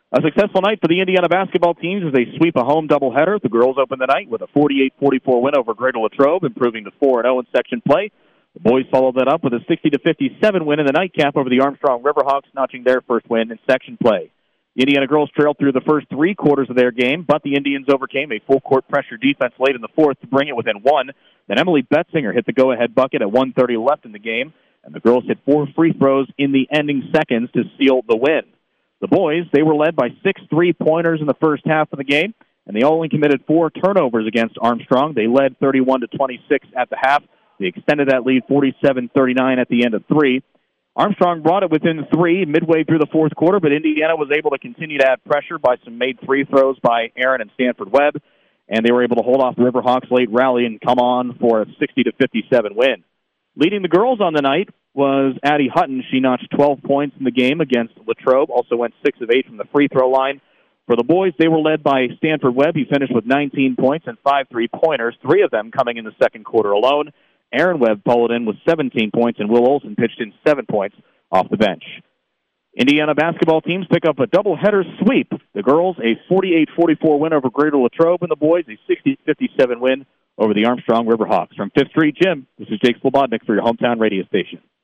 A successful night for the Indiana basketball teams as they sweep a home doubleheader. The girls open the night with a 48-44 win over Greater Latrobe, improving to 4-0 in section play. The boys followed that up with a 60-57 win in the nightcap over the Armstrong Riverhawks, notching their first win in section play. The Indiana girls trailed through the first three quarters of their game, but the Indians overcame a full-court pressure defense late in the fourth to bring it within one. Then Emily Betzinger hit the go-ahead bucket at 1:30 left in the game, and the girls hit 4 free throws in the ending seconds to seal the win. The boys, they were led by 6 3-pointers in the first half of the game, and they only committed 4 turnovers against Armstrong. They led 31-26 at the half. They extended that lead 47-39 at the end of 3. Armstrong brought it within 3 midway through the fourth quarter, but Indiana was able to continue to add pressure by some made free throws by Aaron and Stanford Webb, and they were able to hold off the Riverhawks' late rally and come on for a 60-57 win. Leading the girls on the night was Addie Hutton. She notched 12 points in the game against Latrobe, also went 6 of 8 from the free throw line. For the boys, they were led by Stanford Webb. He finished with 19 points and 5 3-pointers, 3 of them coming in the second quarter alone. Aaron Webb followed in with 17 points, and Will Olson pitched in 7 points off the bench. Indiana basketball teams pick up a doubleheader sweep. The girls, a 48-44 win over Greater Latrobe, and the boys, a 60-57 win over the Armstrong Riverhawks. From 5th Street Gym, this is Jake Slobodnik for your hometown radio station.